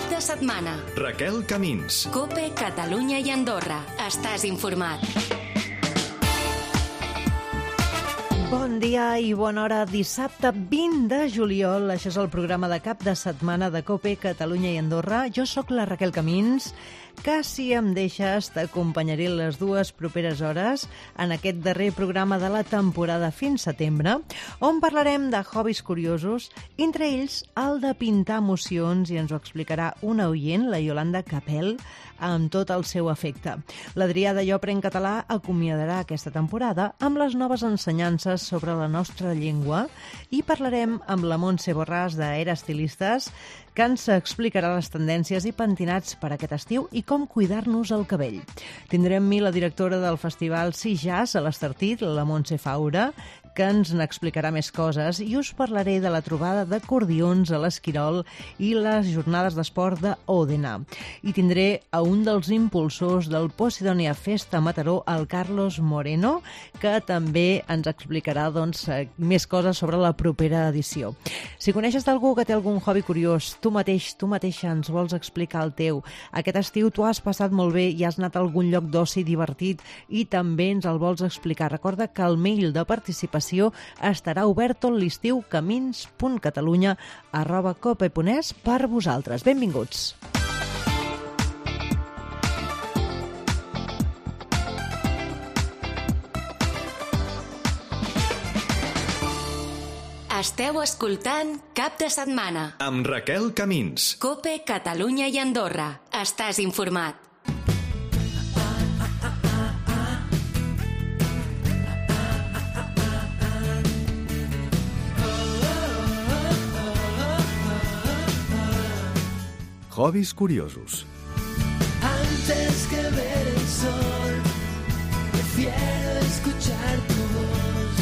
Cap de setmana. Raquel Camins. COPE, Catalunya i Andorra. Estàs informat. Bon dia i bona hora. Dissabte 20 de juliol. Això és el programa de cap de setmana de COPE, Catalunya i Andorra. Jo sóc la Raquel Camins, que si em deixes t'acompanyaré les dues properes hores en aquest darrer programa de la temporada fins setembre, on parlarem de hobbies curiosos, entre ells el de pintar emocions, i ens ho explicarà una oient, la Yolanda Capel, amb tot el seu afecte. L'Adrià de Jo Aprèn Català acomiadarà aquesta temporada amb les noves ensenyances sobre la nostra llengua i parlarem amb la Montse Borràs d'Era Estilistes, que ens explicarà les tendències i pentinats per aquest estiu i com cuidar-nos el cabell. Tindrem amb mi la directora del festival Sí Jazz a l'Estartit, la Montse Faura, que ens n'explicarà més coses, i us parlaré de la trobada d'acordions a l'Esquirol i les jornades d'esport d'Òdena. I tindré a un dels impulsors del Posidonia Fest a Mataró, el Carlos Moreno, que també ens explicarà més coses sobre la propera edició. Si coneixes d'algú que té algun hobby curiós, tu mateixa ens vols explicar el teu. Aquest estiu tu has passat molt bé i has anat a algun lloc d'oci divertit i també ens el vols explicar. Recorda que el mail de participació estarà obert tot l'estiu, camins.catalunya@cope.es per vosaltres. Benvinguts. Esteu escoltant Cap de setmana. Amb Raquel Camins. COPE, Catalunya i Andorra. Estàs informat. Hobbies curiosos. Antes que ver el sol, prefiero escuchar tu voz.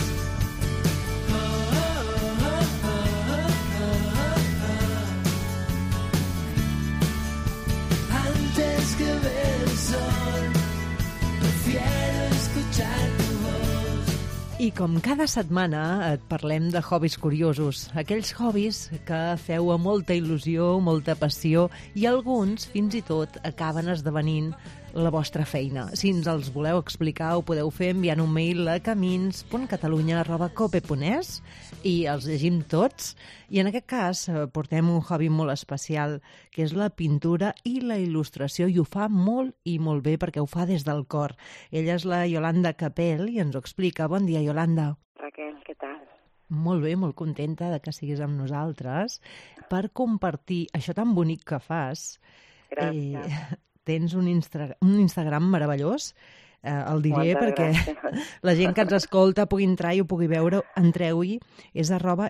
Antes que ver el sol, prefiero escuchar tu voz. I com cada setmana et parlem de hobbies curiosos, aquells hobbies que feu amb molta il·lusió, molta passió, i alguns fins i tot acaben esdevenint la vostra feina. Si ens els voleu explicar, ho podeu fer enviant un mail a camins.catalunya@cope.es i els llegim tots. I en aquest cas portem un hobby molt especial, que és la pintura i la il·lustració, i ho fa molt i molt bé perquè ho fa des del cor. Ella és la Yolanda Capel i ens ho explica. Bon dia, Yolanda. Raquel, què tal? Molt bé, molt contenta de que siguis amb nosaltres per compartir això tan bonic que fas. Gràcies. Tens un Instagram meravellós, el diré Moltes perquè gràcies. la gent que ens escolta pugui entrar i ho pugui veure. Entreu-hi, és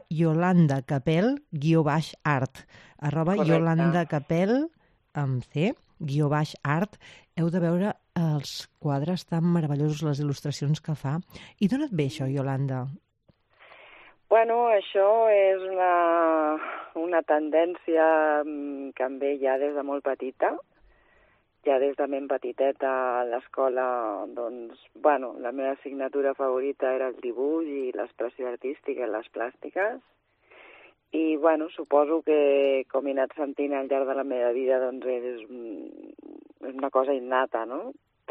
@YolandaCapel_art. @YolandaCapel, amb C, _art. Heu de veure els quadres tan meravellosos, les il·lustracions que fa. I d'on et ve això, Yolanda? Bueno, això és una tendència que em ve ja des de molt petita. Ja des de ben petiteta a l'escola, doncs, bueno, la meva assignatura favorita era el dibuix i l'expressió artística i les plàstiques. I, bueno, suposo que, com he anat sentint al llarg de la meva vida, doncs és una cosa innata, no?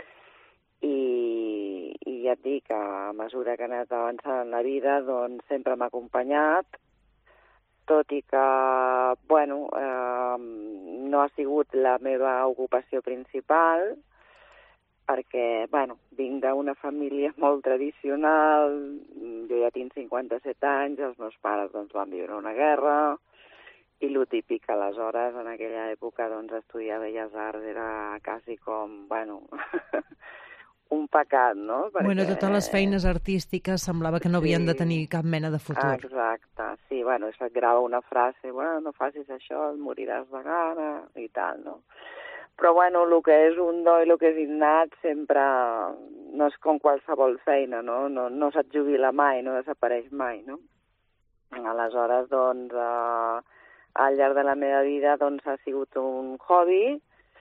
I ja et dic que a mesura que he anat avançant en la vida, doncs sempre m'ha acompanyat, tot i que, bueno, no ha sigut la meva ocupació principal, perquè, bueno, vinc d'una família molt tradicional, jo ja tinc 57 anys, els meus pares doncs, van viure una guerra, i lo típic, aleshores, en aquella època, doncs, estudiar Belles Arts era quasi com, bueno, un pecat, no? Perquè... Bueno, totes les feines artístiques semblava que no havien de tenir cap mena de futur. Exacte, sí, bueno, se't grava una frase, bueno, no facis això, et moriràs de gana, i tal, no? Però, bueno, el que és un do i el que és innat sempre no és com qualsevol feina, no? No se't jubila mai, no desapareix mai, no? Aleshores, doncs, al llarg de la meva vida, doncs, ha sigut un hobby.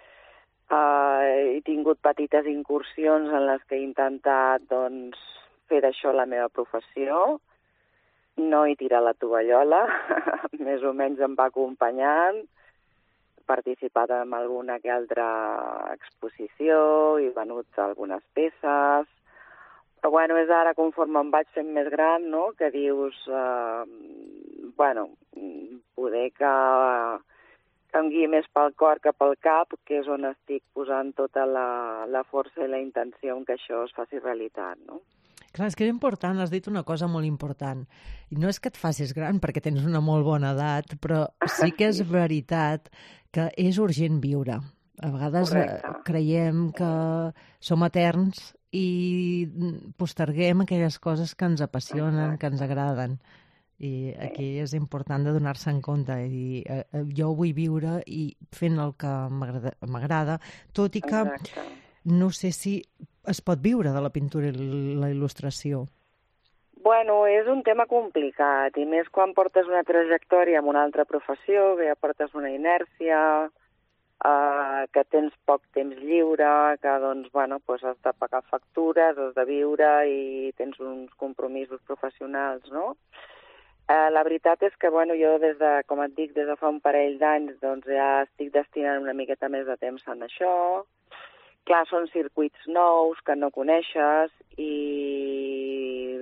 He tingut petites incursions en les que he intentat, doncs, fer d'això la meva professió. No he tirat la tovallola, més o menys em va acompanyant. participat en alguna que altra exposició i venut algunes peces. Però bueno, és ara conforme em vaig fent més gran, no?, que dius, poder que em guiï més pel cor que pel cap, que és on estic posant tota la força i la intenció en que això es faci realitat, no? Clar, és que és important, has dit una cosa molt important. I no és que et facis gran perquè tens una molt bona edat, però sí que és veritat que és urgent viure. A vegades creiem que som eterns i posterguem aquelles coses que ens apassionen, que ens agraden. I aquí és important de donar-se en compte i dir, jo vull viure i fent el que m'agrada, tot i que no sé si es pot viure de la pintura i la il·lustració. Bueno, és un tema complicat, i més quan portes una trajectòria en una altra professió, que ja portes una inèrcia, que tens poc temps lliure, que doncs, has de pagar factures, has de viure i tens uns compromisos professionals, no? La veritat és que, jo com et dic, des de fa un parell d'anys, doncs ja estic destinant una miqueta més de temps en això. Clar, són circuits nous que no coneixes i,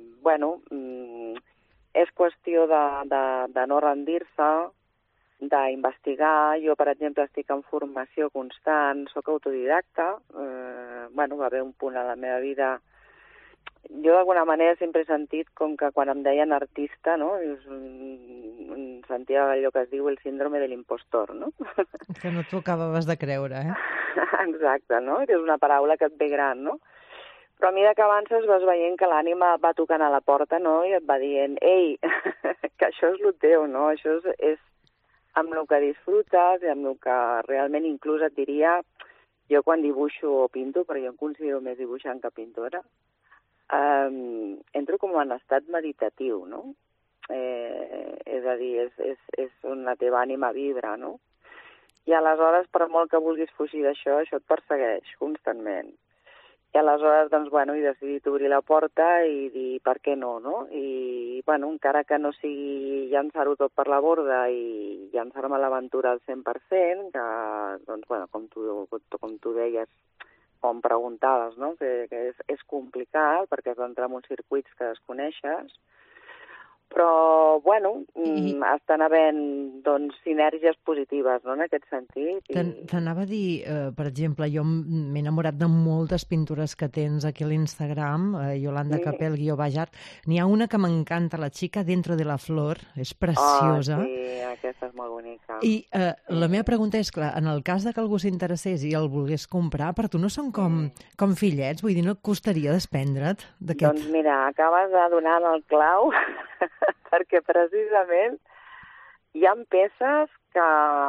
és qüestió de no rendir-se, d'investigar. Jo, per exemple, estic en formació constant, soc autodidacta. Va haver un punt a la meva vida. Jo, d'alguna manera, sempre he sentit com que quan em deien artista, no?, sentia allò que es diu el síndrome de l'impostor, no? Que no t'ho acabaves de creure, eh? Exacte, no? És una paraula que et ve gran, no? Però a mesura que avances vas veient que l'ànima va tocant a la porta, no?, i et va dient, ei, que això és el teu, no? Això és amb el que disfrutes i amb el que realment inclús et diria, jo quan dibuixo o pinto, perquè jo em considero més dibuixant que pintora, entro com en estat meditatiu, no? És a dir, és on la teva ànima vibra, no? I aleshores, per molt que vulguis fugir d'això, això et persegueix constantment. I aleshores, doncs, he decidit obrir la porta i dir, per què no, no? I, encara que no sigui llançar-ho tot per la borda i llançar-me a l'aventura al 100%, que, doncs, com tu deies, com preguntaves, no?, que és complicat perquè has d'entrar en uns circuits que desconeixes, però, estan havent, doncs, sinergies positives, no?, en aquest sentit. T'anava a dir, per exemple, jo m'he enamorat de moltes pintures que tens aquí a l'Instagram, Yolanda Capel _Bajart. N'hi ha una que m'encanta, La chica dentro de la flor, és preciosa. Oh, sí, aquesta és molt bonica. I la meva pregunta és, clar, en el cas de que algú s'interessés i el volgués comprar, per tu no són com fillets? Vull dir, no et costaria desprendre't d'aquest? Doncs mira, acabes de donar el clau, perquè precisament hi ha peces que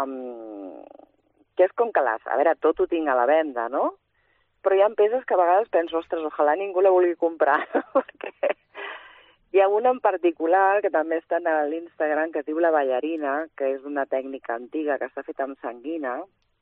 és com que a veure, tot ho tinc a la venda, no? Però hi ha peces que a vegades penso, ostres, ojalà ningú la vulgui comprar, perquè hi ha una en particular que també està a l'Instagram que es diu La ballarina, que és una tècnica antiga que està feta amb sanguina,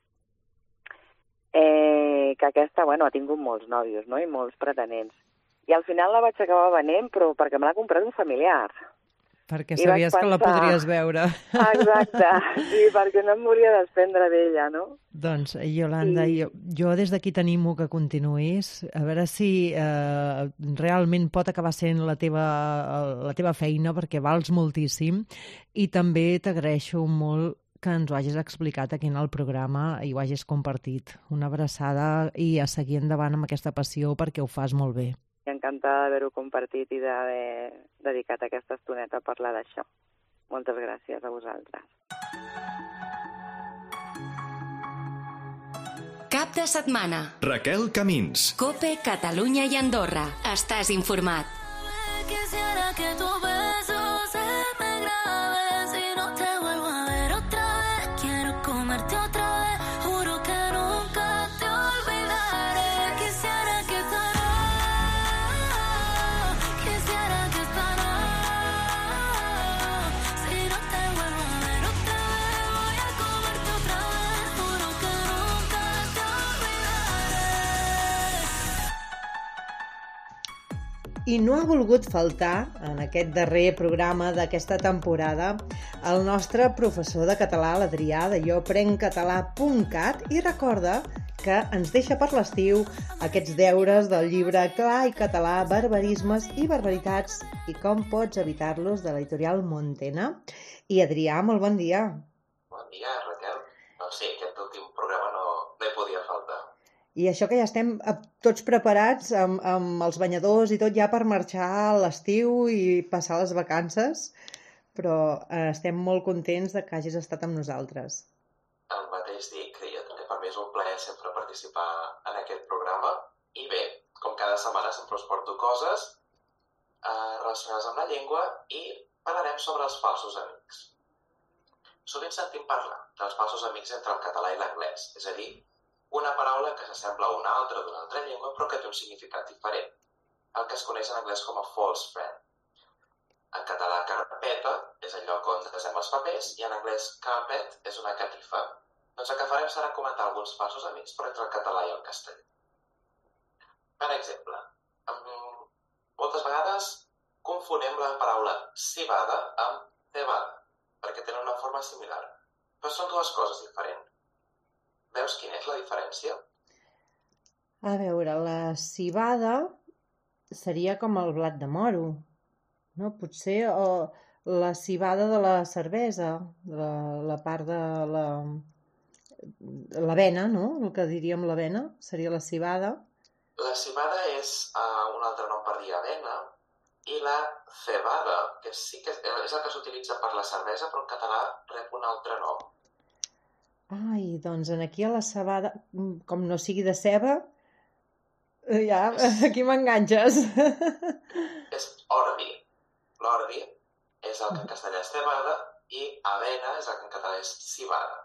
que aquesta, ha tingut molts nòvios, no?, i molts pretenents. I al final la vaig acabar venent, però perquè me l'ha comprat un familiar. Perquè sabies que la podries veure. Exacte, sí, perquè no em volia desprendre d'ella, no? Doncs, Yolanda, jo des d'aquí t'animo que continuïs, a veure si realment pot acabar sent la teva feina, perquè vals moltíssim, i també t'agraeixo molt que ens ho hagis explicat aquí en el programa i ho hagis compartit. Una abraçada i a seguir endavant amb aquesta passió perquè ho fas molt bé. Encantada d'haver-ho compartit i d'haver dedicat aquesta estoneta a parlar d'això. Moltes gràcies a vosaltres. Cap de setmana. Raquel Camins. COPE, Catalunya i Andorra. Estàs informat. Quisiera que tu beso se me grabe si no te vuelvo a ver otra vez. Quiero comerte otra vez. Juro que nunca te olvidaré. Quisiera que esta si no te vuelvo a ver otra vez. Voy a comerte otra vez. Juro que nunca te olvidaré. I no ha volgut faltar, en aquest darrer programa d'aquesta temporada, el nostre professor de català, l'Adrià, de joprencatalà.cat, i recorda que ens deixa per l'estiu aquests deures del llibre Clar i català, barbarismes i barbaritats i com pots evitar-los, de l'editorial Montena. I Adrià, molt bon dia. Bon dia, Raquel. Doncs sí, aquest últim programa no hi podia faltar. I això que ja estem tots preparats amb els banyadors i tot ja per marxar a l'estiu i passar les vacances, però estem molt contents de que hagis estat amb nosaltres. El mateix dic, que també per mi és un plaer sempre participar en aquest programa. I bé, com cada setmana sempre us porto coses relacionades amb la llengua i parlarem sobre els falsos amics. Sovint sentim parlar dels falsos amics entre el català i l'anglès, és a dir, una paraula que s'assembla a una altra d'una altra llengua però que té un significat diferent, el que es coneix en anglès com a false friend. En català, carpeta és el lloc on desem els papers i en anglès carpet és una catifa. Doncs el que farem serà comentar alguns falsos amics però entre el català i el castellà. Per exemple, moltes vegades confonem la paraula cibada amb cebada, perquè tenen una forma similar, però són dues coses diferents. Veus quina és la diferència? A veure, la cibada seria com el blat de moro, no? Potser la cibada de la cervesa, la part de l'avena, no? El que diríem l'avena seria la cibada. La cibada és un altre nom per dir avena, i la cebada, que sí que és el que s'utilitza per la cervesa, però en català rep un altre nom. Ai, doncs aquí a la cebada, com no sigui de ceba, ja, aquí m'enganxes. És ordi. L'ordi és el que en castellà és cebada i avena és el que en català és cibada.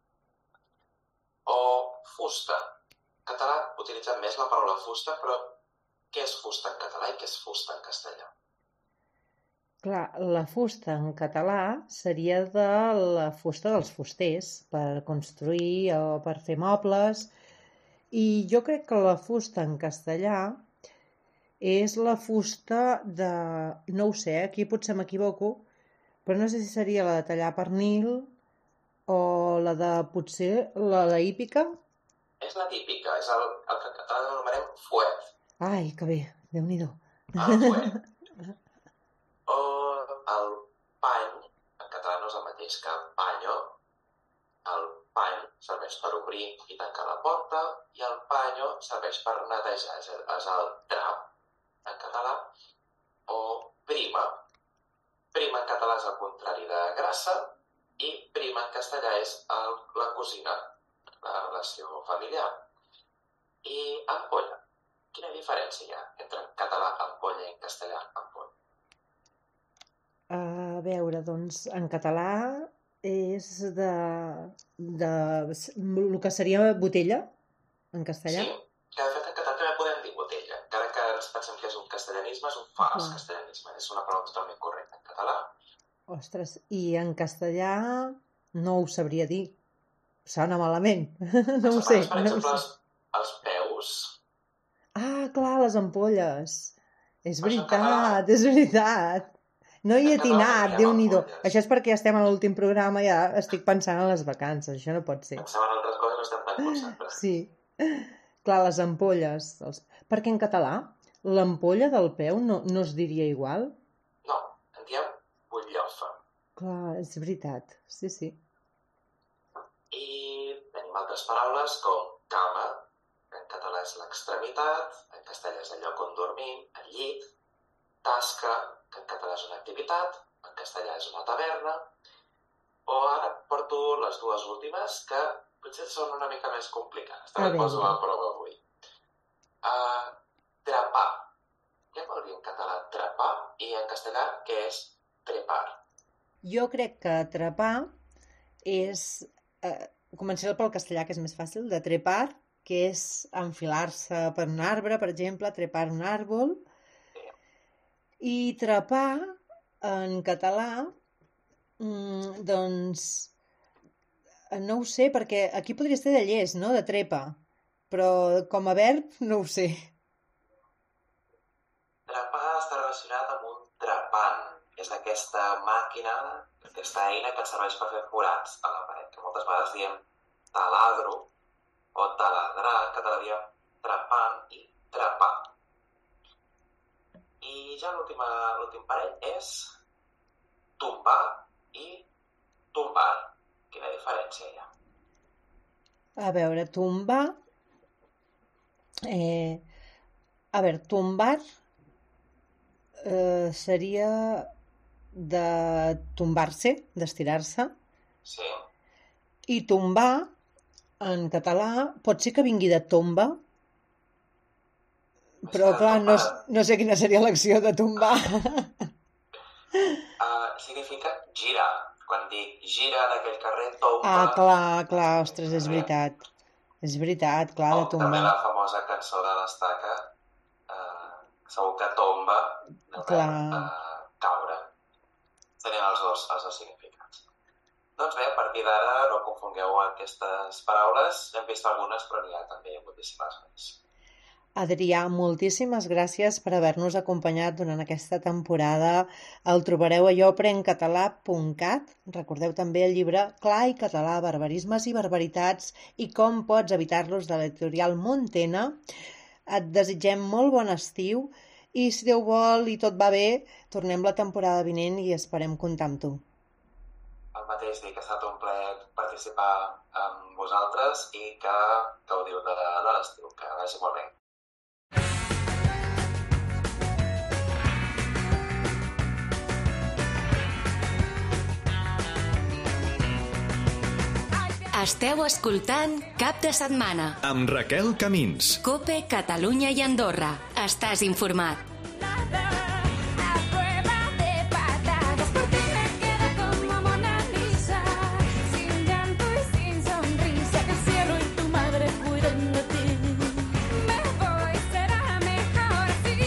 O fusta. En català utilitzem més la paraula fusta, però què és fusta en català i què és fusta en castellà? Clar, la fusta en català seria de la fusta dels fusters per construir o per fer mobles, i jo crec que la fusta en castellà és la fusta de... no ho sé, aquí potser m'equivoco, però no sé si seria la de tallar pernil o la de potser la hípica. És la típica, és el que en català anomenem fuet. Ai, que bé, Déu-n'hi-do. El fuet. O el pany, en català no és el mateix que el panyo. El pany serveix per obrir i tancar la porta i el panyo serveix per netejar, és el drap en català. O prima. Prima en català és el contrari de grassa i prima en castellà és la cosina, la relació familiar. I ampolla. Quina diferència hi ha entre en català ampolla i en castellà ampolla? A veure, doncs, en català és de el que seria botella, en castellà. Sí, que de fet en català també podem dir botella, encara que ens pensem que és un castellanisme, és un fals castellanisme, és una paraula totalment correcta en català. Ostres, i en castellà no ho sabria dir, sona malament, no ho sé. Per exemple, els peus. Ah, clar, les ampolles, és veritat, és veritat. No hi he atinat, Déu-n'hi-do. Això és perquè estem a l'últim programa i ja estic pensant en les vacances, això no pot ser. Pensem en altres coses, no estem tan concentrats. Sí, clar, les ampolles. Perquè en català l'ampolla del peu no es diria igual? No, en diem butllofa. Clar, és veritat, sí, sí. I tenim altres paraules com cama, que en català és l'extremitat, en castellà és el lloc on dormim, el llit, tasca, que en català és una activitat, en castellà és una taverna, o ara porto les dues últimes que potser són una mica més complicades. També poso a prova avui. Trepar. Què vol dir en català trepar? I en castellà què és trepar? Jo crec que trepar és... començaré pel castellà, que és més fàcil, de trepar, que és enfilar-se per un arbre, per exemple, trepar un àrbol. I trepar, en català, doncs, no ho sé, perquè aquí podria ser de llest, no?, de trepa, però com a verb no ho sé. Trepar està relacionat amb un trepant, és aquesta màquina que aquesta eina que et serveix per fer forats a la paret, que moltes vegades diem taladro o taladrar, que te la diem trepant i trepar. I ja l'últim parell és tombar i tombar. Quina diferència hi ha? A veure, tombar... tombar seria de tombar-se, d'estirar-se, Sí, i tombar, en català, pot ser que vingui de tomba, però clar, no sé quina seria l'acció de tombar. significa girar. Quan dic gira en aquell carrer, tomba... Clar, ostres, és veritat. És veritat, clar, de O també tombar. la famosa cançó de l'Estaca, segur que tomba de Clar. caure. Tenien els dos significats. Doncs bé, a partir d'ara no confongueu aquestes paraules. Hem vist algunes, però n'hi ha també moltíssimes més. Adrià, moltíssimes gràcies per haver-nos acompanyat durant aquesta temporada. El trobareu a joaprencatalà.cat. Recordeu també el llibre Clar i català, barbarismes i barbaritats i com pots evitar-los, de l'editorial Montena. Et desitgem molt bon estiu i, si Déu vol i tot va bé, tornem la temporada vinent i esperem comptar amb tu. El mateix dic que ha estat un plaer participar amb vosaltres i que gaudiu de l'estiu, que vagi molt bé. Esteu escoltant Cap de Setmana. Amb Raquel Camins. Cope, Catalunya i Andorra. Estàs informat. A prueba de patadas, por ti me quedo como Mona Lisa, sin llanto y sin sonrisa, que el cielo y tu madre cuiden de ti. Me voy, será mejor así.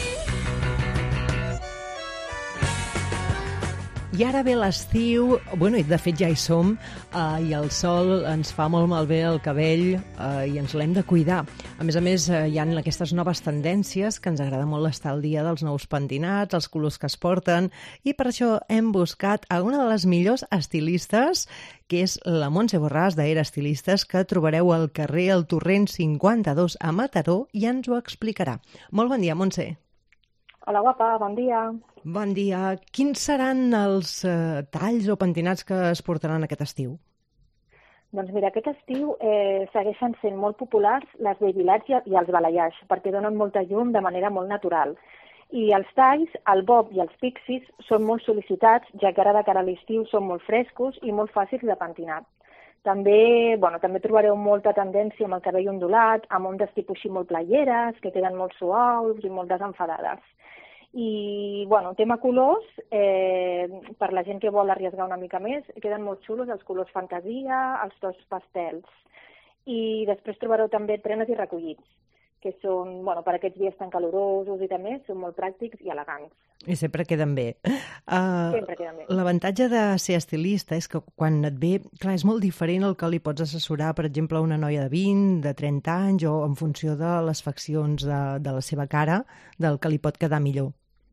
I ara ve l'estiu, bueno, i de fet ja hi som, i el sol ens fa molt malbé el cabell i ens l'hem de cuidar. A més, hi ha aquestes noves tendències que ens agrada molt estar al dia dels nous pentinats, els colors que es porten, i per això hem buscat a una de les millors estilistes, que és la Montse Borràs, d'Era Estilistes, que trobareu al carrer El Torrent 52 a Mataró, i ens ho explicarà. Molt bon dia, Montse. Hola, guapa, bon dia. Bon dia. Quins seran els talls o pentinats que es portaran aquest estiu? Doncs mira, aquest estiu segueixen sent molt populars les babylats i els balayage, perquè donen molta llum de manera molt natural. I els talls, el bob i els pixies, són molt sol·licitats, ja que ara de cara a l'estiu són molt frescos i molt fàcils de pentinar. També trobareu molta tendència amb el cabell ondulat, amb ondes tipus així molt playeres, que queden molt suaus i molt desenfadades. I, tema colors, per la gent que vol arriesgar una mica més, queden molt xulos els colors fantasia, els tons pastels. I després trobareu també trenes i recollits, que són, per aquests dies tan calorosos i també, són molt pràctics i elegants. I sempre queden bé. Sempre queden bé. L'avantatge de ser estilista és que quan et ve, clar, és molt diferent el que li pots assessorar, per exemple, a una noia de 20, de 30 anys, o en funció de les faccions de la seva cara, del que li pot quedar millor.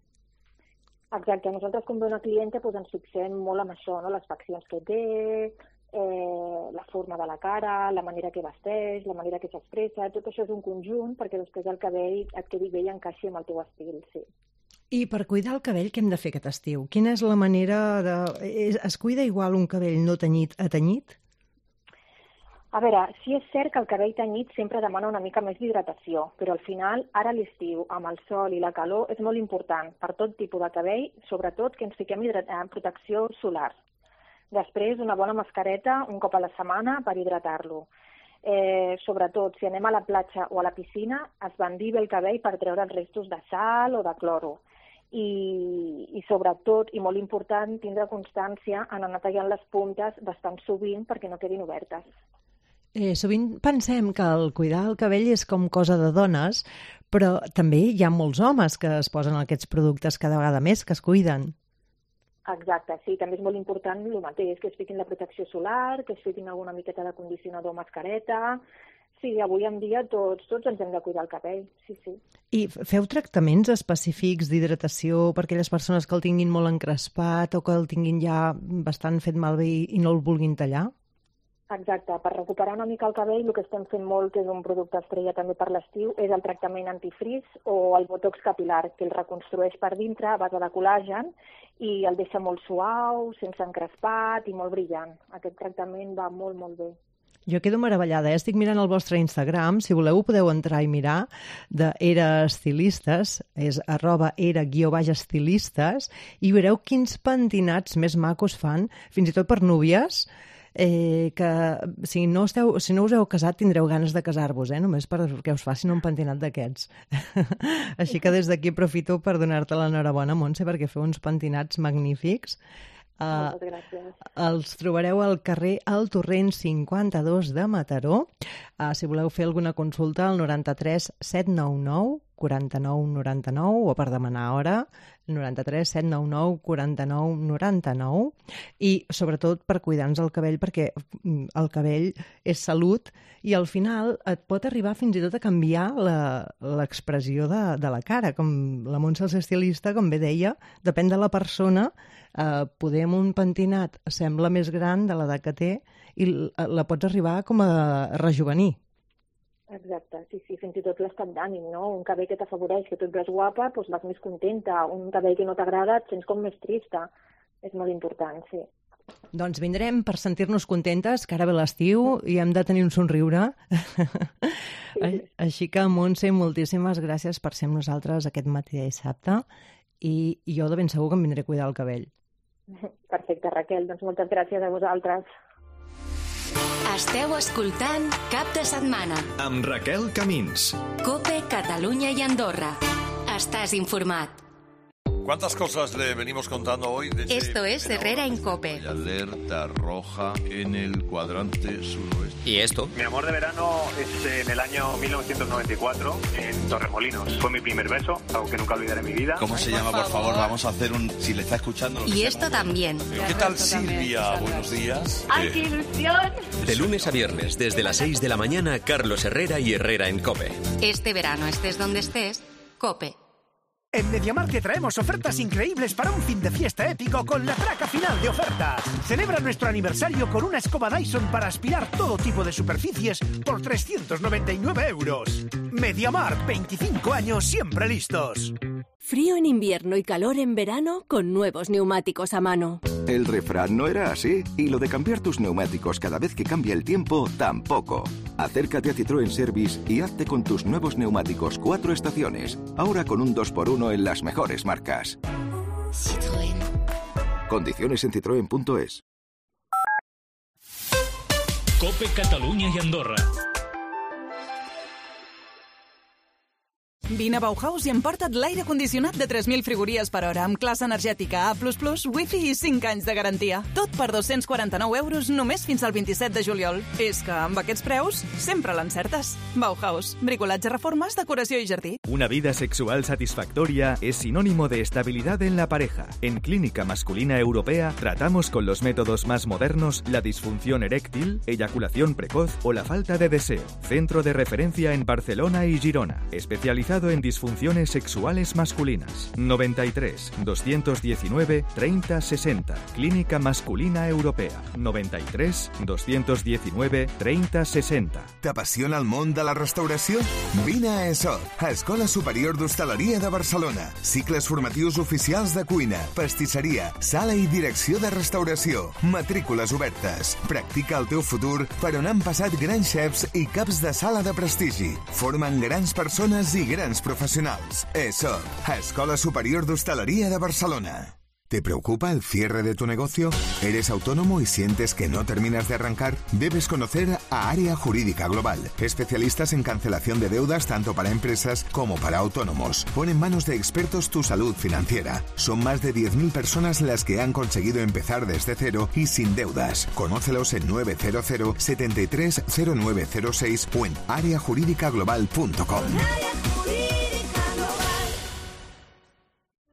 Exacte, nosaltres com una clienta ens fixem molt en això, no? Les faccions que té, la forma de la cara, la manera que vesteix, la manera que s'expressa, tot això és un conjunt perquè després el cabell et quedi bé i encaixi amb el teu estil, sí. I per cuidar el cabell, què hem de fer aquest estiu? Quina és la manera de... Es cuida igual un cabell no tenyit a tenyit? A veure, sí és cert que el cabell tenyit sempre demana una mica més d'hidratació, però al final, ara a l'estiu, amb el sol i la calor, és molt important per tot tipus de cabell, sobretot que ens fiquem protecció solar. Després, una bona mascareta un cop a la setmana per hidratar-lo. Sobretot, si anem a la platja o a la piscina, es bandir bé el cabell per treure els restos de sal o de cloro. I sobretot, i molt important, tindre constància en anar tallant les puntes bastant sovint perquè no quedin obertes. Sovint pensem que el cuidar el cabell és com cosa de dones, però també hi ha molts homes que es posen aquests productes cada vegada més, que es cuiden. Exacte, sí, també és molt important el mateix, que es fiquin la protecció solar, que es fiquin alguna miqueta de condicionador o mascareta, Sí, avui en dia tots ens hem de cuidar el cabell, sí. I feu tractaments específics d'hidratació per a aquelles persones que el tinguin molt encrespat o que el tinguin ja bastant fet malbé i no el vulguin tallar? Exacte, per recuperar una mica el cabell el que estem fent molt, que és un producte estrella també per l'estiu, és el tractament antifrizz o el botox capilar, que el reconstrueix per dintre a base de col·làgen i el deixa molt suau, sense encrespat i molt brillant. Aquest tractament va molt, molt bé. Jo quedo meravellada, Estic mirant el vostre Instagram, si voleu podeu entrar i mirar, de Era Estilistes, és @era_estilistes, i veureu quins pentinats més macos fan, fins i tot per núvies, que si no us heu casat tindreu ganes de casar-vos, només perquè us facin un pentinat d'aquests. Així que des d'aquí aprofito per donar-te l'enhorabona, Montse, perquè feu uns pentinats magnífics. Moltes gràcies. Els trobareu al carrer El Torrent 52 de Mataró. Si voleu fer alguna consulta al 93 799 49 99 o per demanar hora 93 799 49 99 i sobretot per cuidar-nos el cabell, perquè el cabell és salut i al final et pot arribar fins i tot a canviar l'expressió de la cara, com la Montse és estilista, com bé deia, depèn de la persona, poder amb un pentinat sembla més gran de l'edat que té i la pots arribar com a rejuvenir. Exacte, sí, fins i tot l'estat d'ànim, no? Un cabell que t'afavoreix, que tu et veus guapa, doncs vas més contenta. Un cabell que no t'agrada et sents com més trista. És molt important, sí. Doncs vindrem per sentir-nos contentes, que ara ve l'estiu i hem de tenir un somriure. Sí. Així que, Montse, moltíssimes gràcies per ser amb nosaltres aquest matí de dissabte i jo de ben segur que em vindré a cuidar el cabell. Perfecte, Raquel. Doncs moltes gràcies a vosaltres. Esteu escoltant Cap de Setmana amb Raquel Camins. COPE, Catalunya i Andorra. Estàs informat. ¿Cuántas cosas le venimos contando hoy? Esto es Herrera en COPE. Alerta roja en el cuadrante suroeste. ¿Y esto? Mi amor de verano es en el año 1994 en Torremolinos. Fue mi primer beso, algo que nunca olvidaré en mi vida. ¿Cómo se llama, por favor? Vamos a hacer un... Si le está escuchando... Y esto también. ¿Qué tal, Silvia? Buenos días. ¡Ay, qué ilusión! De lunes a viernes, desde las 6 de la mañana, Carlos Herrera y Herrera en COPE. Este verano, estés donde estés, COPE. En MediaMarkt te traemos ofertas increíbles para un fin de fiesta épico con la traca final de ofertas. Celebra nuestro aniversario con una escoba Dyson para aspirar todo tipo de superficies por 399 euros. MediaMarkt, 25 años siempre listos. Frío en invierno y calor en verano con nuevos neumáticos a mano. El refrán no era así, y lo de cambiar tus neumáticos cada vez que cambia el tiempo, tampoco. Acércate a Citroën Service y hazte con tus nuevos neumáticos 4 estaciones, ahora con un 2x1 en las mejores marcas. Citroën. Condiciones en citroen.es. COPE Catalunya i Andorra. Vine a Bauhaus i emporta't l'aire condicionat de 3.000 frigories per hora amb classe energètica A++, wifi i 5 anys de garantia. Tot per 249 euros només fins al 27 de juliol. És que amb aquests preus sempre l'encertes. Bauhaus, bricolatge, reformes, decoració i jardí. Una vida sexual satisfactoria es sinónimo de estabilidad en la pareja. En Clínica Masculina Europea tratamos con los métodos más modernos la disfunción eréctil, eyaculación precoz o la falta de deseo. Centro de referencia en Barcelona y Girona, especializado en disfunciones sexuales masculinas. 93 219 30 60. Clínica Masculina Europea. 93 219 30 60. T'apassiona el món de la restauració? Vine a ESOT, a Escola Superior d'Hostaleria de Barcelona. Cicles formatius oficials de cuina, pastisseria, sala i direcció de restauració. Matrícules obertes. Practica el teu futur per on han passat grans xefs i caps de sala de prestigi. Formen grans persones i grans profesionals. ESOT, Escola Superior d'Hostaleria de Barcelona. ¿Te preocupa el cierre de tu negocio? ¿Eres autónomo y sientes que no terminas de arrancar? Debes conocer a Área Jurídica Global, especialistas en cancelación de deudas tanto para empresas como para autónomos. Pon en manos de expertos tu salud financiera. Son más de 10.000 personas las que han conseguido empezar desde cero y sin deudas. Conócelos en 900 73 0906 o en areajuridicaglobal.com.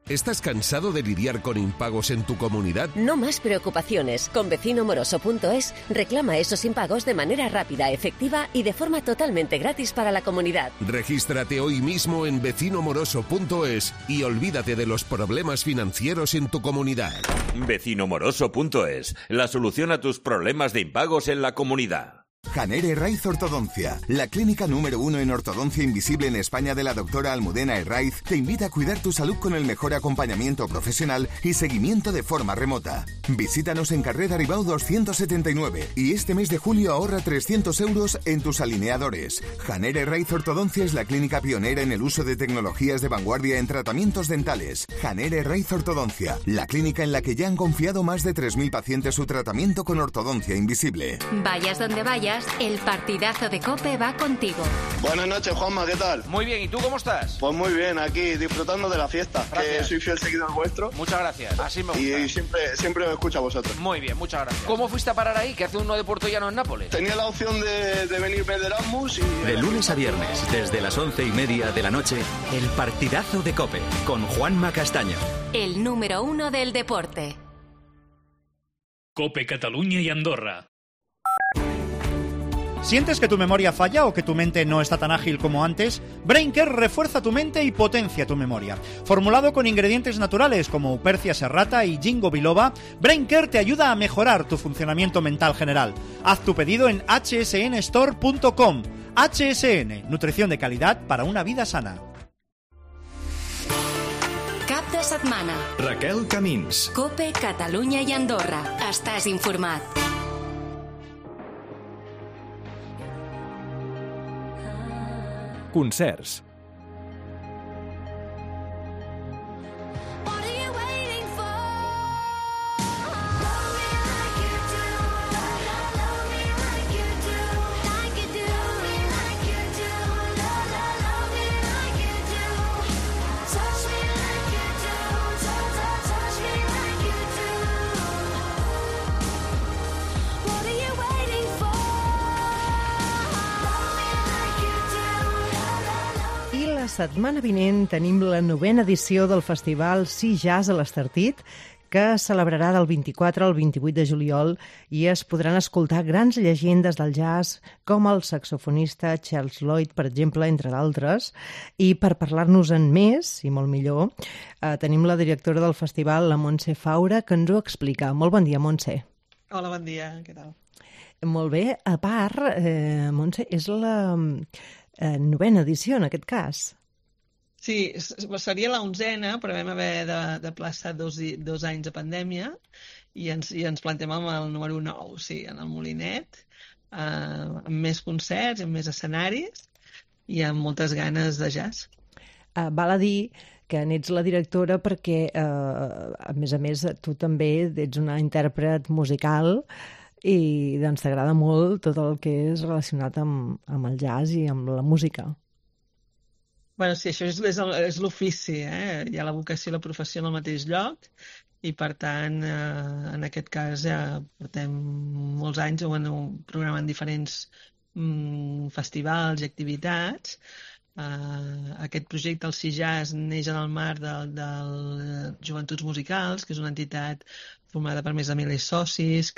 ¿Estás cansado de lidiar con impagos en tu comunidad? No más preocupaciones. Con vecinomoroso.es reclama esos impagos de manera rápida, efectiva y de forma totalmente gratis para la comunidad. Regístrate hoy mismo en vecinomoroso.es y olvídate de los problemas financieros en tu comunidad. Vecinomoroso.es, la solución a tus problemas de impagos en la comunidad. Janer Herraiz Ortodoncia, la clínica número 1 en ortodoncia invisible en España de la doctora Almudena Herraiz, te invita a cuidar tu salud con el mejor acompañamiento profesional y seguimiento de forma remota. Visítanos en Carrer Aribau 279 y este mes de julio ahorra 300 euros en tus alineadores. Janer Herraiz Ortodoncia es la clínica pionera en el uso de tecnologías de vanguardia en tratamientos dentales. Janer Herraiz Ortodoncia, la clínica en la que ya han confiado más de 3.000 pacientes su tratamiento con ortodoncia invisible. Vayas donde vayas, el partidazo de COPE va contigo. Buenas noches, Juanma, ¿qué tal? Muy bien, ¿y tú cómo estás? Pues muy bien, aquí disfrutando de la fiesta. Gracias. Que soy fiel seguidor vuestro. Muchas gracias, así me gusta. Y siempre os escucho a vosotros. Muy bien, muchas gracias. ¿Cómo fuiste a parar ahí, que hace uno de Puerto Llano en Nápoles? Tenía la opción de venirme de Erasmus y... De lunes a viernes, desde las 11:30 de la noche, el partidazo de COPE, con Juanma Castaño. El número 1 del deporte. COPE Cataluña y Andorra. ¿Sientes que tu memoria falla o que tu mente no está tan ágil como antes? BrainCare refuerza tu mente y potencia tu memoria. Formulado con ingredientes naturales como Upercia serrata y Ginkgo biloba, BrainCare te ayuda a mejorar tu funcionamiento mental general. Haz tu pedido en hsnstore.com. HSN, nutrición de calidad para una vida sana. Cap de setmana. Raquel Camins. COPE Catalunya i Andorra. Estàs informat. Concerts. La setmana vinent tenim la 9ª edició del festival Sea Jazz a l'Estartit, que celebrarà del 24 al 28 de juliol i es podran escoltar grans llegendes del jazz com el saxofonista Charles Lloyd, per exemple, entre d'altres. I per parlar-nos-en més, i molt millor, tenim la directora del festival, la Montse Faura, que ens ho explica. Molt bon dia, Montse. Hola, bon dia, què tal? Molt bé. A part, Montse, és la 9ª edició, en aquest cas. Sí, seria la 11ª, però vam haver de plaçar dos anys de pandèmia i ens plantem amb el número 9, sí, en el Molinet, amb més concerts, amb més escenaris i amb moltes ganes de jazz. Val a dir que n'ets la directora perquè, a més, tu també ets una intèrpret musical i doncs t'agrada molt tot el que és relacionat amb el jazz i amb la música. Bueno, sí, això és l'ofici, Hi ha la vocació i la professió en el mateix lloc i, per tant, en aquest cas ja portem molts anys programant diferents festivals i activitats. Aquest projecte, el Sea Jazz, neix en el marc del Joventuts Musicals, que és una entitat formada per més de 1.000 socis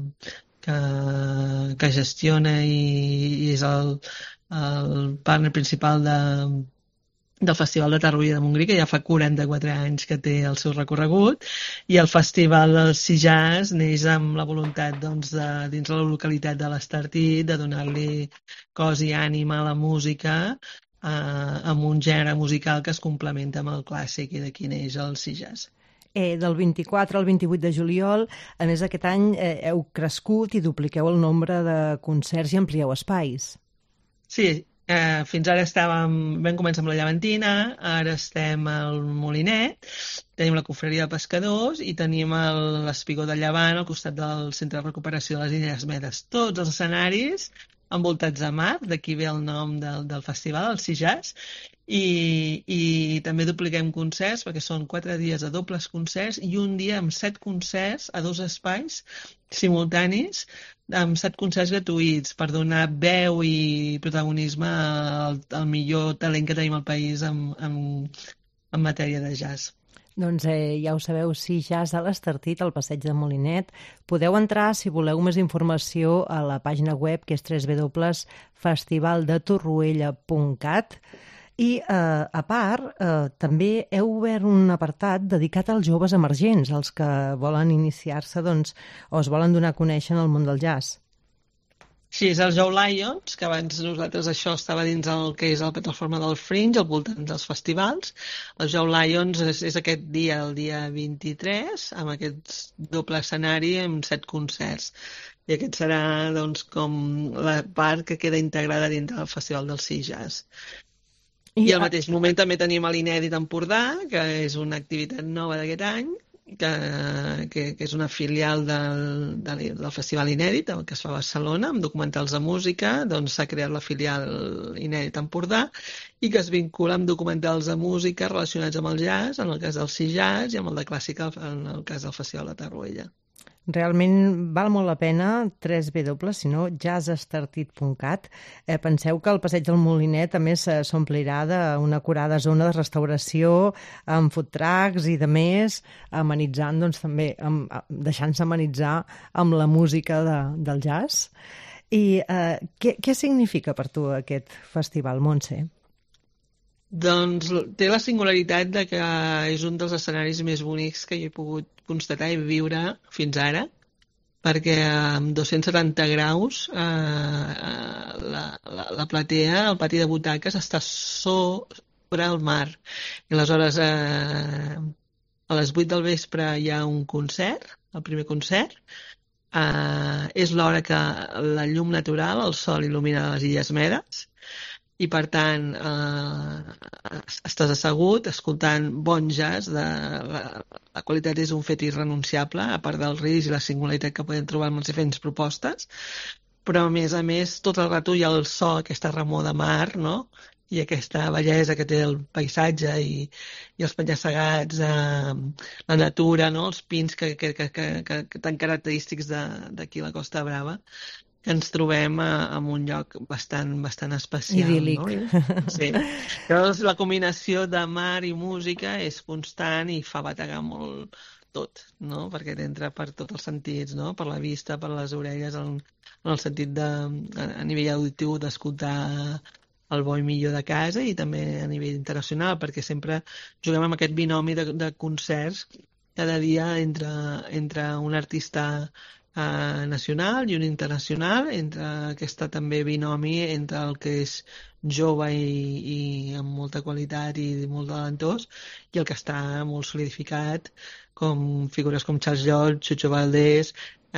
que gestiona i és el partner principal del Festival de Tarroella de Montgrí, que ja fa 44 anys que té el seu recorregut, i el Festival del Sea Jazz neix amb la voluntat, dins de la localitat de l'Estartit, de donar-li cos i ànima a la música amb un gènere musical que es complementa amb el clàssic, i d'aquí neix el Sea Jazz. Del 24 al 28 de juliol, a més, aquest any heu crescut i dupliqueu el nombre de concerts i amplieu espais. Sí, fins ara vam començar amb la Llevantina, ara estem al Molinet, tenim la Confraria de Pescadors i tenim l'Espigó de Llevant al costat del Centre de Recuperació de les Illes Medes. Tots els escenaris envoltats de mar, d'aquí ve el nom del festival, el Sea Jazz, i també dupliquem concerts perquè són 4 dies de dobles concerts i un dia amb 7 concerts a 2 espais simultanis, amb 7 concerts gratuïts per donar veu i protagonisme al millor talent que tenim al país en matèria de jazz. Doncs ja ho sabeu, si Jazz a l'Estartit, al passeig de Molinet. Podeu entrar, si voleu més informació, a la pàgina web, que és www.festivaldetorroella.cat. I, a part, també heu obert un apartat dedicat als joves emergents, els que volen iniciar-se, doncs, o es volen donar a conèixer en el món del jazz. Sí, és el Jou Lions, que abans nosaltres això estava dins el que és la plataforma del Fringe, al voltant dels festivals. El Jou Lions és aquest dia, el dia 23, amb aquest doble escenari amb 7 concerts. I aquest serà, doncs, com la part que queda integrada dintre del Festival del Sea Jazz. I al mateix moment també tenim l'Inèdit Empordà, que és una activitat nova d'aquest any, que és una filial del Festival Inèdit, que es fa a Barcelona, amb documentals de música. Doncs s'ha creat la filial Inèdit Empordà i que es vincula amb documentals de música relacionats amb el jazz, en el cas del Sea Jazz, i amb el de clàssica en el cas del Festival de Torroella. Realment val molt la pena, jazzestartit.cat. Penseu que el passeig del Molinet a més s'omplirà d'una acurada zona de restauració amb food trucks i de més, amenitzant, doncs també, deixant-se amenitzar amb la música del jazz. I què significa per tu aquest festival, Montse? Doncs té la singularitat de que és un dels escenaris més bonics que jo he pogut constatar i viure fins ara, perquè amb 270 graus la platea, el pati de butaques, està sobre el mar. I aleshores a les 8 del vespre hi ha un concert, el primer concert. És l'hora que la llum natural, el sol, il·lumina les Illes Medes, i per tant estàs assegut escoltant bon jazz. La qualitat és un fet irrenunciable, a part del risc i la singularitat que podem trobar amb les diferents propostes, però a més tot el rato hi ha el so, aquesta remor de mar, no? I aquesta bellesa que té el paisatge i els penya-segats, la natura, no? Els pins tan característics d'aquí la Costa Brava, que ens trobem en un lloc bastant especial. Idíl·lic. No? Sí. Llavors, la combinació de mar i música és constant i fa bategar molt tot, no? Perquè t'entra per tots els sentits, no? Per la vista, per les orelles, en el sentit a nivell auditiu d'escoltar el bo i millor de casa, i també a nivell internacional, perquè sempre juguem amb aquest binomi de concerts cada dia entre un artista nacional i un internacional, entre aquesta també binomi entre el que és jove i amb molta qualitat i molt talentós, i el que està molt solidificat, com figures com Charles George, Chucho Valdés,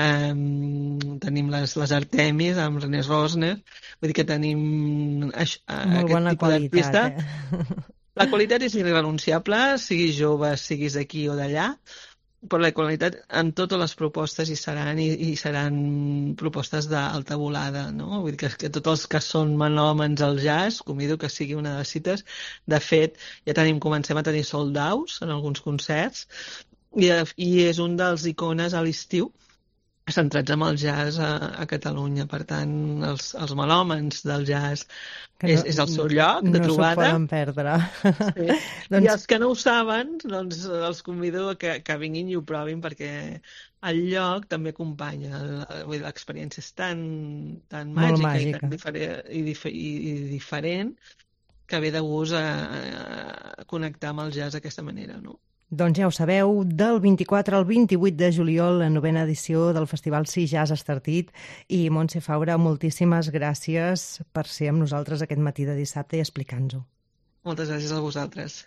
tenim les Artemis amb René Rosner, vull dir que tenim molt bona qualitat. La qualitat és irrenunciable, siguis jove, siguis d'aquí o d'allà, però la qualitat en totes les propostes hi seran propostes d'alta volada, no? Vull dir que tots els que són melòmens al jazz, convido que sigui una de les cites. De fet, ja comencem a tenir sold outs en alguns concerts, i és un dels icones a l'estiu centrats en el jazz a Catalunya. Per tant, els melòmens del jazz és el seu lloc de trobada. No s'ho poden perdre. Sí. I els que no ho saben, doncs els convido que vinguin i ho provin, perquè el lloc també acompanya. L'experiència és tan màgica i diferent que ve de gust a connectar amb el jazz d'aquesta manera, no? Doncs ja ho sabeu, del 24 al 28 de juliol, la 9ª edició del Festival Sea Jazz Estartit. I Montse Faura, moltíssimes gràcies per ser amb nosaltres aquest matí de dissabte i explicar-nos-ho. Moltes gràcies a vosaltres.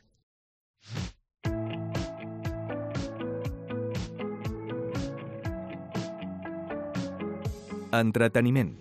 Entreteniment.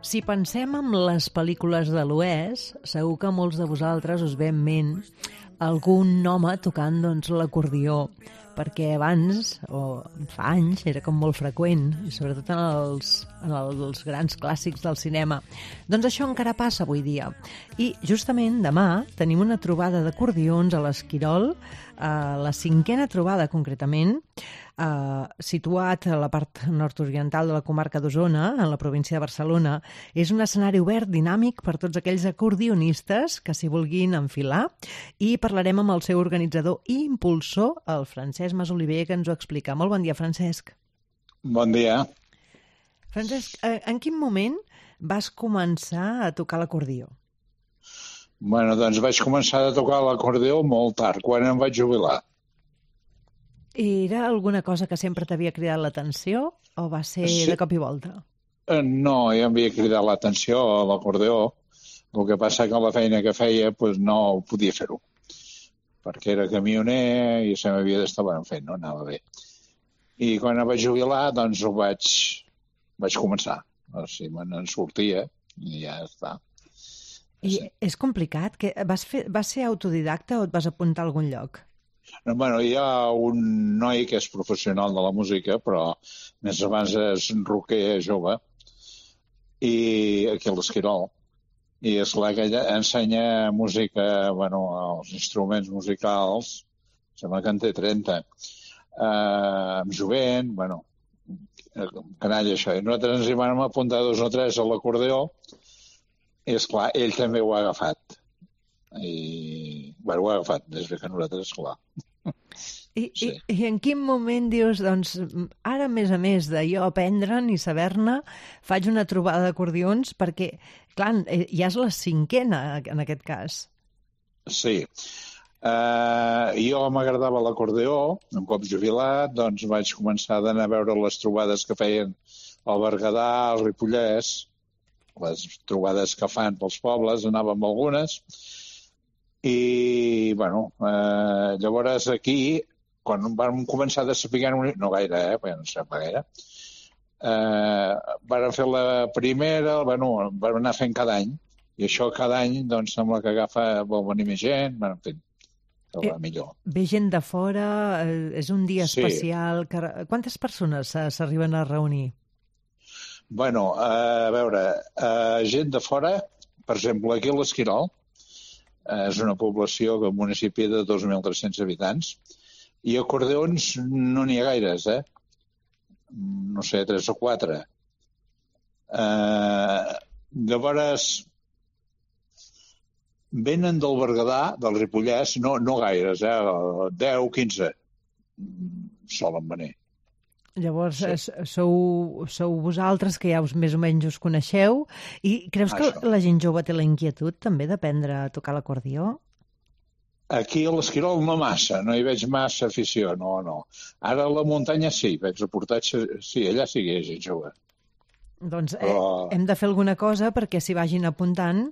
Si pensem en les pel·lícules de l'Oest, segur que molts de vosaltres us ve en ment algun home tocant l'acordió, perquè abans, o fa anys, era com molt freqüent, i sobretot en els grans clàssics del cinema. Doncs això encara passa avui dia. I justament demà tenim una trobada d'acordions a l'Esquirol, la 5a trobada concretament, situat a la part nord-oriental de la comarca d'Osona, en la província de Barcelona. És un escenari obert, dinàmic, per tots aquells acordionistes que s'hi vulguin enfilar, i parlarem amb el seu organitzador i impulsor, el Francesc Masoliver, que ens ho explica. Molt bon dia, Francesc. Bon dia. Francesc, en quin moment vas començar a tocar l'acordió? Bueno, doncs vaig començar a tocar l'acordió molt tard, quan em vaig jubilar. Era alguna cosa que sempre t'havia cridat l'atenció o va ser de cop i volta? No, ja m'havia cridat l'atenció a l'acordió. El que passa que la feina que feia no podia fer-ho. Perquè era camioner i se m'havia d'estar fent, no anava bé. I quan em vaig jubilar, doncs ho vaig començar. O sigui, me'n sortia i ja està. I és complicat? Vas ser autodidacta o et vas apuntar a algun lloc? Bueno, hi ha un noi que és professional de la música, però més abans és rocker jove, i aquí a l'Esquirol. I és la que ensenya música, els instruments musicals, sembla que en té 30. Amb jovent, canalla això. I nosaltres ens hi vam apuntar 2 o 3 a l'acordeó, i esclar, ell també ho ha agafat. I ho ha agafat des que nosaltres, esclar. I en quin moment dius, doncs, ara a més de jo aprendre'n i saber-ne, faig una trobada d'acordions, perquè, clar, ja és la 5a en aquest cas. Sí. Jo m'agradava l'acordeó, un cop jubilat, doncs vaig començar d'anar a veure les trobades que feien al Berguedà, al Ripollès, les trobades que fan pels pobles, anàvem a algunes, i, llavors aquí, quan vam començar a saber, no gaire, no sembla gaire, vam fer la primera, vam anar fent cada any, i això cada any, doncs, sembla que vol venir més gent, en fi, va millor. Ve gent de fora, és un dia especial. Quantes persones s'arriben a reunir? Bueno, a veure, gent de fora, per exemple, aquí a l'Esquirol, és una població, un municipi de 2.300 habitants, i acordeons no n'hi ha gaires, no sé, 3 o 4. Llavors, venen del Berguedà, del Ripollès, no gaires, 10, 15 solen venir. Llavors, sou vosaltres que ja més o menys us coneixeu, i creus que la gent jove té la inquietud també d'aprendre a tocar l'acordió? Aquí a l'Esquirol no massa, no hi veig massa afició, no. Ara a la muntanya sí, veig reportatges, sí, allà sí que hi ha gent jove. Doncs hem de fer alguna cosa perquè s'hi vagin apuntant.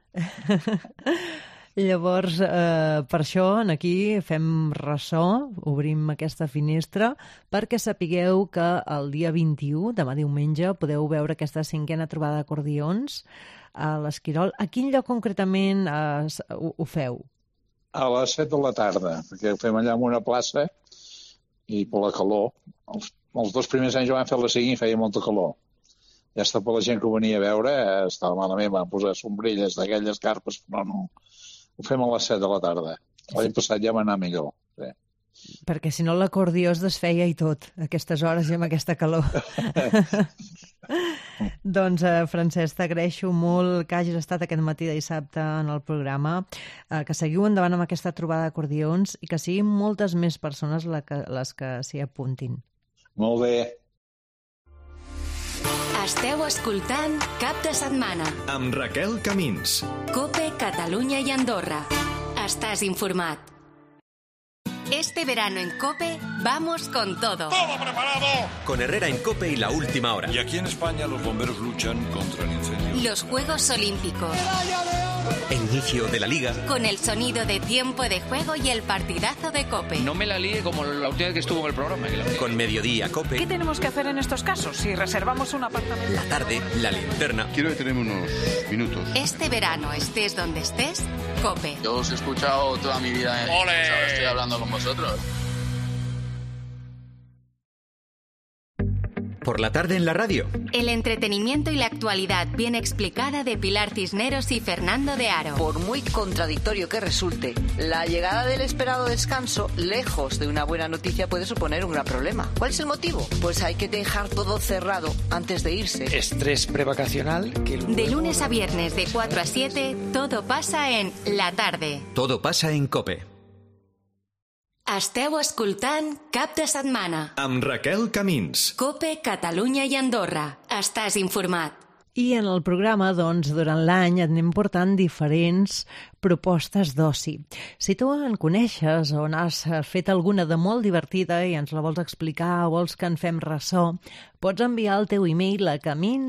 Llavors, per això, aquí fem ressò, obrim aquesta finestra, perquè sapigueu que el dia 21, demà diumenge, podeu veure aquesta 5a trobada d'acordions a l'Esquirol. A quin lloc concretament ho feu? A les 7 de la tarda, perquè ho fem allà en una plaça i per la calor. Els 2 primers anys ho vam fer a la 5 i feia molta calor. Ja està per la gent que ho venia a veure, estava malament, van posar sombrelles d'aquelles carpes, però no. Ho fem a les 7 de la tarda. L'any passat ja va anar millor. Sí. Perquè si no l'acordió es desfeia i tot, a aquestes hores i amb aquesta calor. Doncs, Francesc, t'agraeixo molt que hagis estat aquest matí de dissabte en el programa, que seguiu endavant amb aquesta trobada d'acordions i que siguin moltes més persones les que s'hi apuntin. Molt bé. Esteu escoltant Cap de Setmana amb Raquel Camins. COPE Catalunya i Andorra. Estàs informat. Este verano en COPE vamos con todo. ¡Todo preparado! Con Herrera en COPE y La Última Hora. Y aquí en España los bomberos luchan contra el incendio. Los Juegos Olímpicos. ¡Medalla de oro! el inicio de la Liga, con el sonido de tiempo de juego y el partidazo de COPE. No me la líe como la última vez que estuvo en el programa. con Mediodía Cope, ¿Qué tenemos que hacer en estos casos si reservamos un apartamento? la tarde, la linterna. Quiero detenerme unos minutos. Este verano, estés donde estés, COPE. Yo os he escuchado toda mi vida. Ahora estoy hablando con vosotros. Por la tarde en la radio, El entretenimiento y la actualidad bien explicada de Pilar Cisneros y Fernando de Aro. Por muy contradictorio que resulte, la llegada del esperado descanso, lejos de una buena noticia, puede suponer un gran problema. ¿Cuál es el motivo? Pues hay que dejar todo cerrado antes de irse. Estrés prevacacional. De lunes a viernes de 4 a 7, todo pasa en La Tarde. todo pasa en Cope. Esteu escoltant Cap de Setmana. Amb Raquel Camins. COPE, Catalunya i Andorra. Estàs informat. I en el programa, doncs, durant l'any et anem portant diferents propostes d'oci. Si tu en coneixes o n'has fet alguna de molt divertida i ens la vols explicar o vols que en fem ressò, pots enviar el teu e-mail a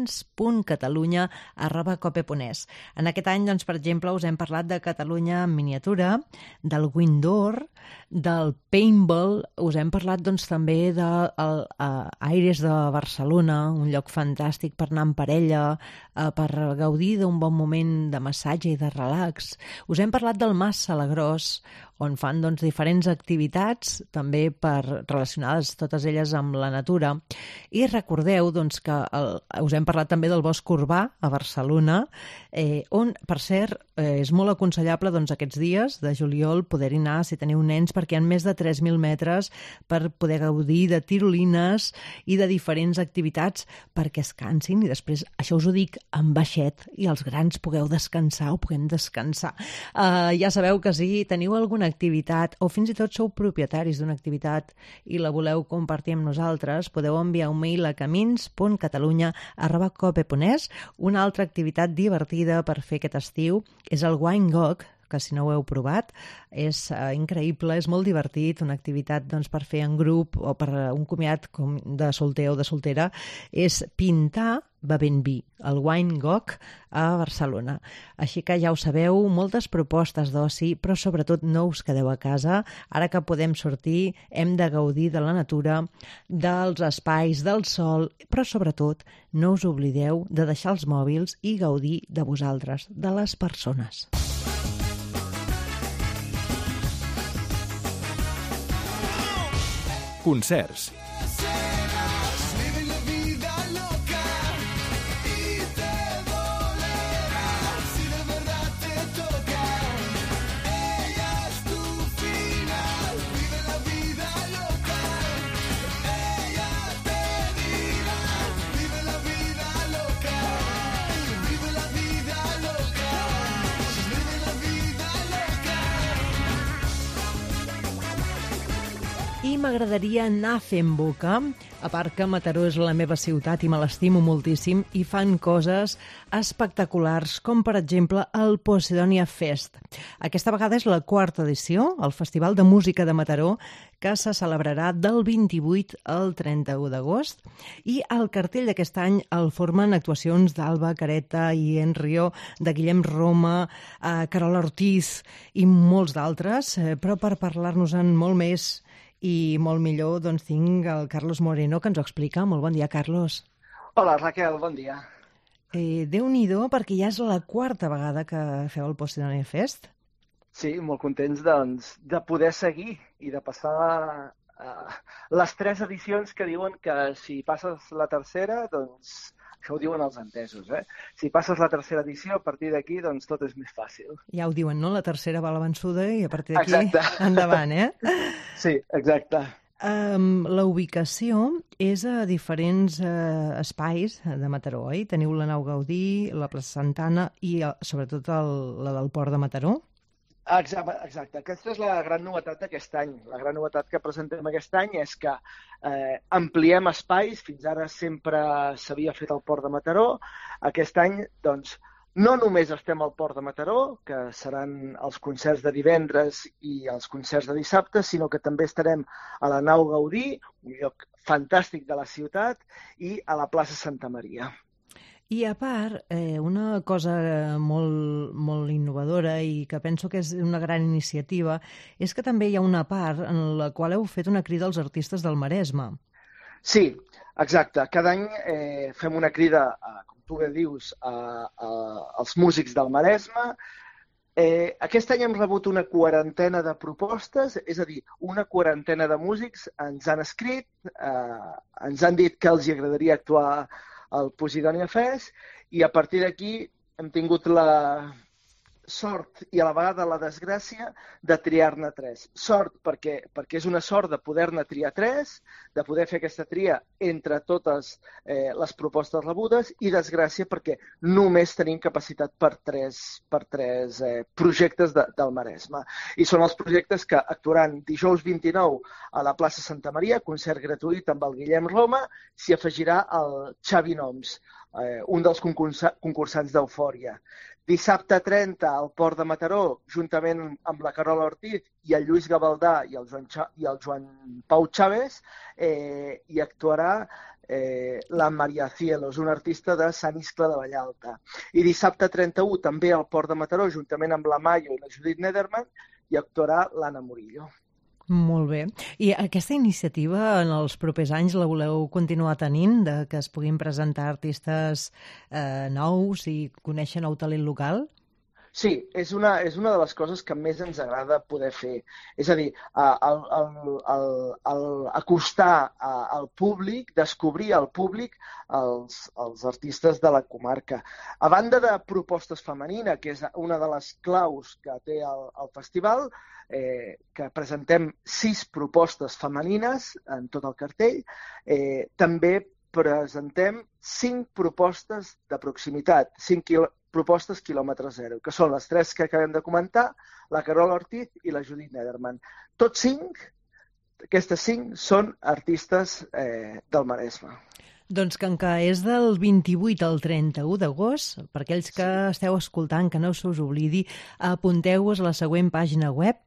camins.catalunya@cope.es. En aquest any, doncs, per exemple, us hem parlat de Catalunya en miniatura, del Windor, del paintball, us hem parlat doncs, també d'Aires de Barcelona, un lloc fantàstic per anar en parella, per gaudir d'un bon moment de massatge i de relax. Us hem parlat del Mas Salagrós, on fan doncs, diferents activitats, també relacionades totes elles amb la natura. I recordeu doncs, que us hem parlat també del Bosc Urbà, a Barcelona, on, per cert, és molt aconsellable doncs, aquests dies de juliol poder-hi anar si teniu nens, perquè hi ha més de 3.000 metres per poder gaudir de tirolines i de diferents activitats perquè es cansin i després, això us ho dic en baixet, i els grans pugueu descansar o puguem descansar. Ja sabeu que si teniu alguna activitat o fins i tot sou propietaris d'una activitat i la voleu compartir amb nosaltres, podeu enviar un mail a camins.catalunya@cope.es. Una altra activitat divertida per fer aquest estiu és el Wine Gog, que si no ho heu provat, és increïble, és molt divertit, una activitat doncs, per fer en grup o per un comiat de solter o de soltera, és pintar bevent vi, el Wine Gog a Barcelona. Així que ja ho sabeu, moltes propostes d'oci, però sobretot no us quedeu a casa. Ara que podem sortir, hem de gaudir de la natura, dels espais, del sol, però sobretot no us oblideu de deixar els mòbils i gaudir de vosaltres, de les persones. Concerts. I m'agradaria anar fent boca, a part que Mataró és la meva ciutat i me l'estimo moltíssim, i fan coses espectaculars, com per exemple el Posidonia Fest. Aquesta vegada és la 4ª edició, el Festival de Música de Mataró, que se celebrarà del 28 al 31 d'agost, i el cartell d'aquest any el formen actuacions d'Alba Careta i Enrio, de Guillem Roma, Carola Ortiz i molts d'altres, però per parlar-nos-en molt més i molt millor, doncs tinc el Carlos Moreno, que ens ho explica. Molt bon dia, Carlos. Hola, Raquel, bon dia. Déu-n'hi-do, perquè ja és la 4ª vegada que feu el Posidonia Fest. Sí, molt contents doncs, de poder seguir i de passar les 3 edicions que diuen que si passes la tercera, doncs això ho diuen els entesos, Si passes la 3ª edició, a partir d'aquí, doncs tot és més fàcil. Ja ho diuen, no? La tercera va a la vençuda i a partir d'aquí endavant, Sí, exacte. La ubicació és a diferents espais de Mataró, oi? Teniu la Nau Gaudí, la plaça Santana i sobretot la del Port de Mataró. Exacte. Aquesta és la gran novetat d'aquest any. La gran novetat que presentem aquest any és que ampliem espais. Fins ara sempre s'havia fet al Port de Mataró. Aquest any, doncs, no només estem al Port de Mataró, que seran els concerts de divendres i els concerts de dissabte, sinó que també estarem a la Nau Gaudí, un lloc fantàstic de la ciutat, i a la plaça Santa Maria. I a part, una cosa molt innovadora i que penso que és una gran iniciativa és que també hi ha una part en la qual heu fet una crida als artistes del Maresme. Sí, exacte. Cada any fem una crida, com tu bé dius, als músics del Maresme. Aquest any hem rebut una quarantena de propostes, és a dir, una quarantena de músics ens han escrit, ens han dit que els agradaria actuar al Posidonia Fest i a partir d'aquí hem tingut la sort i a la vegada la desgràcia de triar-ne 3. Sort perquè és una sort de poder-ne triar 3, de poder fer aquesta tria entre totes les propostes rebudes i desgràcia perquè només tenim capacitat per 3 projectes del Maresme. I són els projectes que actuaran dijous 29 a la plaça Santa Maria, concert gratuït amb el Guillem Roma, s'hi afegirà el Xavi Noms, un dels concursants d'Eufòria. Dissabte 30 al Port de Mataró, juntament amb la Carola Ortiz i el Lluís Gavaldà i el Joan Pau Chávez, hi actuarà la Maria Cielos, una artista de Sant Iscle de Vallalta. I dissabte 31 també al Port de Mataró, juntament amb la Mayo i la Judit Nederman, hi actuarà l'Anna Murillo. Molt bé. I aquesta iniciativa en els propers anys la voleu continuar tenint, de que es puguin presentar artistes nous i conèixer nou talent local? Sí, és una de les coses que més ens agrada poder fer. És a dir, acostar al públic, descobrir al públic els artistes de la comarca. A banda de propostes femenines, que és una de les claus que té el festival, que presentem 6 propostes femenines en tot el cartell, també presentem 5 propostes de proximitat, 5 propostes quilòmetre zero, que són les 3 que acabem de comentar, la Carola Ortiz i la Judit Nederman. Tots 5, aquestes 5, són artistes del Maresme. Doncs com que és del 28 al 31 d'agost, per aquells que esteu escoltant, que no se us oblidi, apunteu-vos a la següent pàgina web,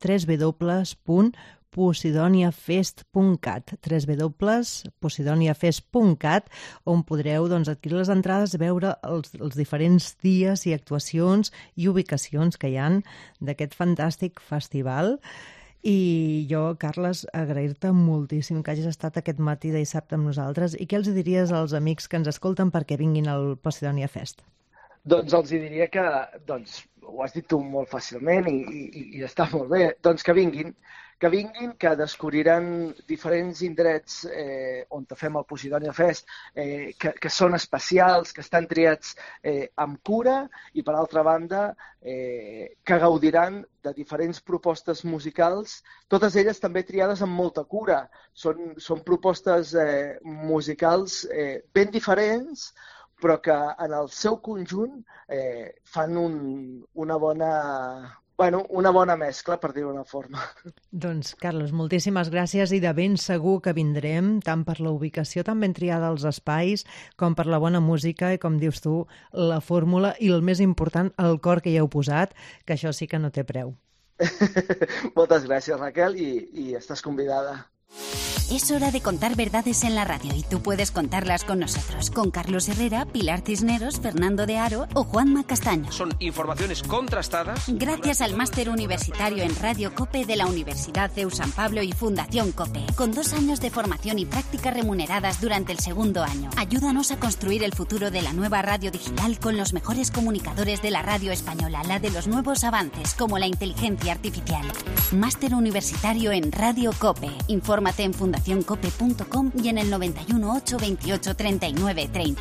www.posidoniafest.cat, www.posidoniafest.cat, on podreu adquirir les entrades, veure els diferents dies i actuacions i ubicacions que hi ha d'aquest fantàstic festival. I jo, Carles, agrair-te moltíssim que hagis estat aquest matí de dissabte amb nosaltres. I què els diries als amics que ens escolten perquè vinguin al Posidonia Fest? Doncs els diria que, ho has dit tu molt fàcilment i està molt bé, doncs que vinguin, que descobriran diferents indrets on fem el Posidonia Fest, que són especials, que estan triats amb cura i, per altra banda, que gaudiran de diferents propostes musicals, totes elles també triades amb molta cura. Són propostes musicals ben diferents, però que en el seu conjunt fan una bona mescla, per dir-ho d'una forma. Doncs, Carles, moltíssimes gràcies i de ben segur que vindrem, tant per la ubicació tan ben triada als espais, com per la bona música i, com dius tu, la fórmula i, el més important, el cor que hi heu posat, que això sí que no té preu. Moltes gràcies, Raquel, i estàs convidada. Es hora de contar verdades en la radio y tú puedes contarlas con nosotros, con Carlos Herrera, Pilar Cisneros, Fernando de Aro o Juanma Castaño. Son informaciones contrastadas. Gracias al máster universitario en Radio COPE de la Universidad CEU San Pablo y Fundación COPE, con 2 años de formación y prácticas remuneradas durante el segundo año. Ayúdanos a construir el futuro de la nueva radio digital con los mejores comunicadores de la radio española, la de los nuevos avances como la inteligencia artificial. Máster universitario en Radio COPE. Infórmate en fundacioncope.com y en el 91 828 39 30.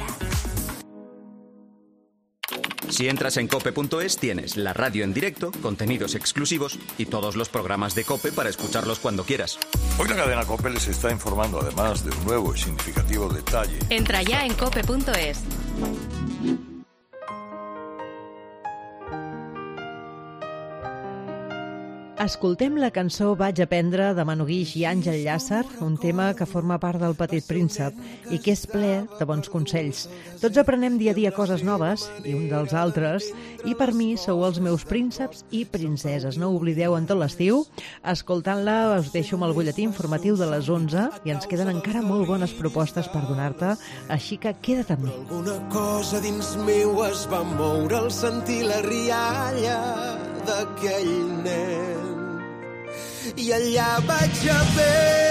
Si entras en cope.es tienes la radio en directo, contenidos exclusivos y todos los programas de COPE para escucharlos cuando quieras. Hoy la cadena COPE les está informando además de un nuevo y significativo detalle. Entra ya en cope.es. Escoltem la cançó Vaig aprendre de Manu Guix i Àngel Llàcer, un tema que forma part del Petit Príncep i que és ple de bons consells. Tots aprenem dia a dia coses noves, i un dels altres, i per mi sou els meus prínceps i princeses. No ho oblideu en tot l'estiu. Escoltant-la us deixo amb el butlletí informatiu de les 11 i ens queden encara molt bones propostes per donar-te, així que queda't amb mi. Alguna cosa dins meu es va moure al sentir la rialla d'aquell nen. I allà vaig haver